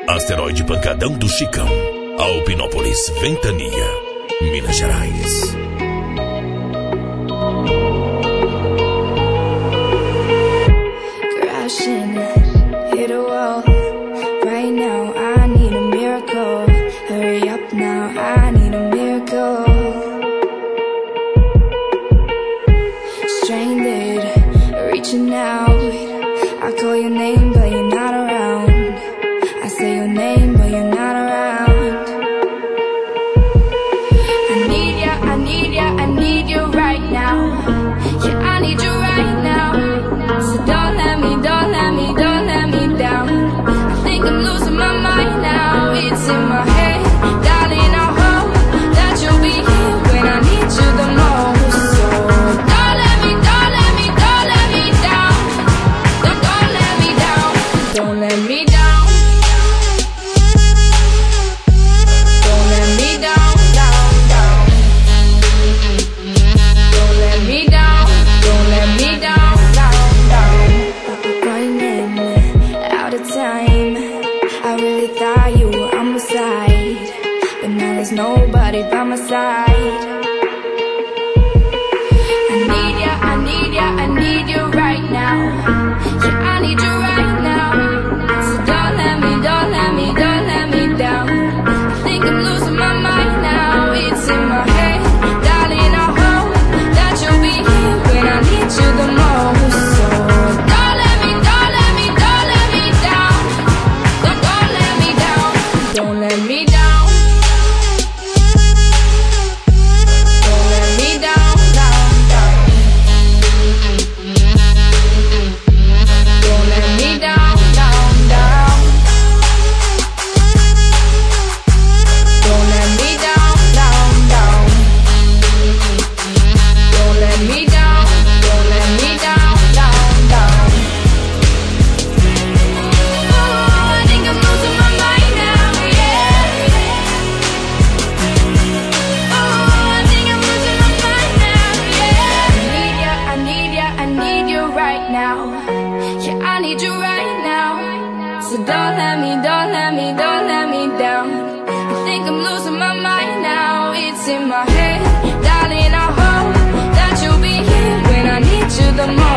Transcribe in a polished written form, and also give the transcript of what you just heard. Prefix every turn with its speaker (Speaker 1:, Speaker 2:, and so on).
Speaker 1: Asteroide Pancadão do Chicão, Alpinópolis, Ventania, Minas Gerais.
Speaker 2: Crashing, hit a wall. Right now, I need a miracle. Hurry up now, I need a miracle. Stranded, reaching out. I call your name, but you're not around. I say your name, but you're not around. I need ya, I need ya, I need you right now. Yeah, I need you right now. So don't let me down. I think I'm losing my mind now. It's in my head, darling, I hope that you'll be here when I need you the most. So don't let me down. Don't let me down. Don't let me down. Don't let me down. Don't let me down. Don't let me down. Don't let me down. Running out of time. I really thought you were on my side, but now there's nobody by my side. I need ya, I need ya, I need you right now. Yeah, I need you right now. So don't let me down. I think I'm losing my mind now. It's in my head, darling, I hope that you'll be here when I need you the most. So don't let me down. Don't let me down. Don't let me down. Don't let me down. Don't let me down. Don't let me down. Don't let me down. Don't let me down. Oh, I think I'm losing my mind now, yeah. Oh, I think I'm losing my mind now, yeah. I need ya, I need you right now. Yeah, I need you right now. So don't let me down. I think I'm losing my mind now. It's in my head, darling, I hope that you'll be here when I need you the most.